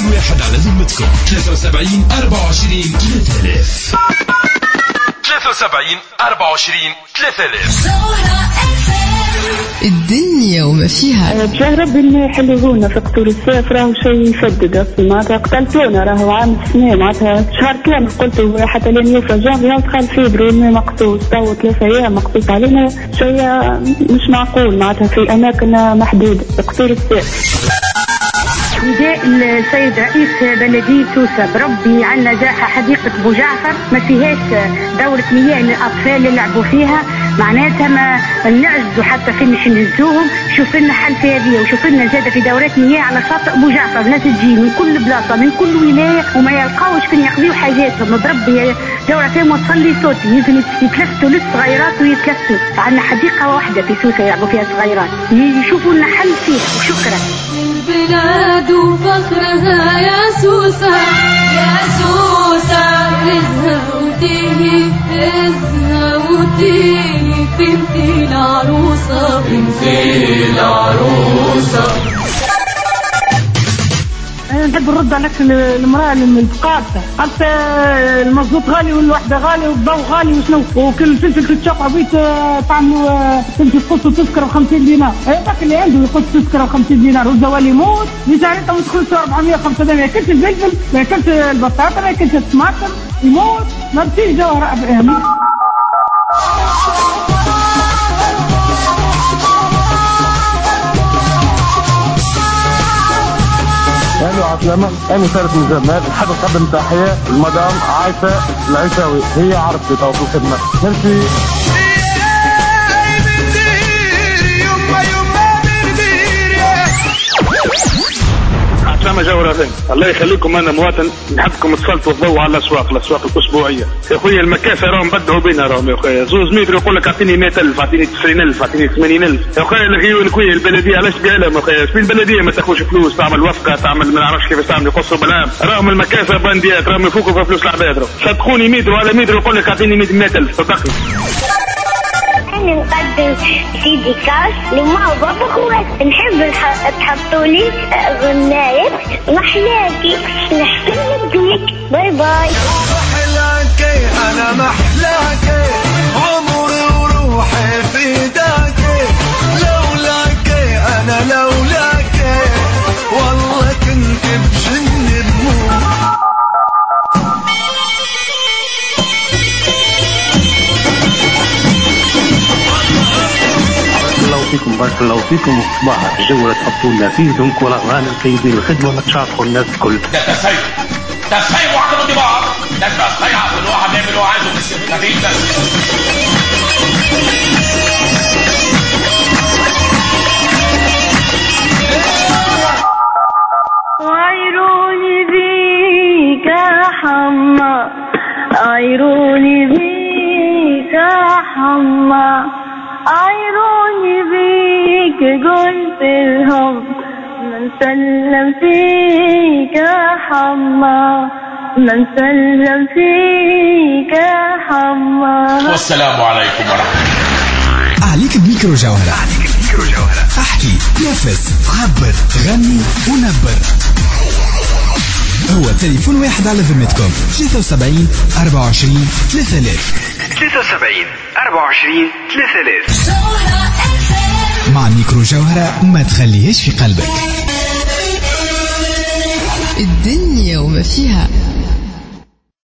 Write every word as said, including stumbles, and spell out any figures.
تليفون واحد على ذمتكم ثلاثة وسبعين أربعة وعشرين ثلاثة آلاف ثلاثة وسبعين أربعة وعشرين ثلاثة آلاف. الدنيا وما فيها. بجاه ربي إنه يحلونا في قطور السيف راهو شيء يسدد معناتها قتلتونا راهو عام سنة معناتها شهر كامل قلتوا حتى لين يوفى جانفي دخل فيبرو إنه مقطوع تو ثلاثة أيام مقطوع علينا شيء مش معقول معناتها في أماكن محدودة في قطور السيف. نداء السيد رئيس بلدية سوسة بربي عنا جاحة حديقة بو جعفر ما فيهاش دورة مياه للأطفال يلعبوا فيها معناتها ما نعجزوا حتى فين مش نهزوهم. شوف لنا حل في هذه وشوف لنا زادة في دورات مياه على شاطئ بو جعفر. ناس تجي من كل بلاصة من كل ولاية وما يلقاوش فين يقضيوا حاجاتهم. بربي دورة فيهم وتصلي صوتي يمكن يتلفتوا للصغيرات ويتلفتوا. عندنا حديقة واحدة في سوسة يلعبوا فيها صغيرات يشوفوا لنا حل فيها. وشكرا. البلاد وفخرها يا سوسة يا سوسة عزها وتيجي عزها وتيجي بنتي العروسة بنتي العروسة. نحب نرد عليك المرأة المتقاعدة حتى المزوط غالي والوحدة غالي والضوء غالي وشنو وكل فلفل تتشاف عبيت طعمه فلفل قصه تذكره بخمسين دينار. هذاك اللي عنده يقص تذكره بخمسين دينار والزوال يموت بساعتها متخلص أربعمية خمسة ما ياكلش الفلفل ما ياكلش البطاطا ما ياكلش الطماطم يموت ما بتيجي جوهرة أبراهيم. أهلا وعسلامة. أنا سارت من زمان نحب نقدم تحية المدام عايشة العيساوي هي عرفتي تو في الخدمة. ميرسي. عسلامة جورة الله يخليكم. أنا مواطن نحبكم تسلطوا الضوء على الأسواق الأسواق الأسبوعية يا خويا. المكاسة راهم بدعوا بينا راهم يا خويا. زوز متر يقول لك أعطيني مئة ألف أعطيني تسعين ألف أعطيني ثمانين ألف يا خويا. الغيو الكوية البلدية علاش قالهم يا خويا؟ في البلدية ما تاخوش فلوس تعمل وفقة تعمل ما نعرفش كيف تعمل يقصوا بالعام. راهم المكاسة بانديات راهم يفوقوا في فلوس العباد. صدقوني متر على متر يقول لك أعطيني مئة ألف صدقني. نقدم سيدي كاش لما وبابا اخوات نحب تحطوا لي غناية محلاكي نحسن لك. باي باي. محلاكي انا محلاكي عمري وروحي فداكي لولاكي انا لولاكي والله كنت بجن الموت. فيكم بارك الله فيكم. صباح الجو اللي تحطوا لنا فيه دونك ولا غانا سيدين الخدمه ما تشاركوا الناس الكل. ده تسيب تسيب وعدم دماغ ده تسيب كل واحد يعمل اللي هو عايزه بس خفيف بس. عيروني بيك يا حما عيروني بيك يا حما عيروني بيك قلت لهم من سلم فيك يا حما من سلم فيك يا حما. والسلام عليكم ورحمة الله. عليك بميكرو جوهرة. عليك بميكرو جوهرة. احكي نفس عبر غني ونبر. هو تليفون واحد على ذمتكم ثلاثة وسبعين أربعة وعشرين ثلاثة آلاف ثلاثة وسبعين أربعة وعشرين ثلاثة آلاف. مع ميكرو جوهرة ما تخليهش في قلبك. الدنيا وما فيها.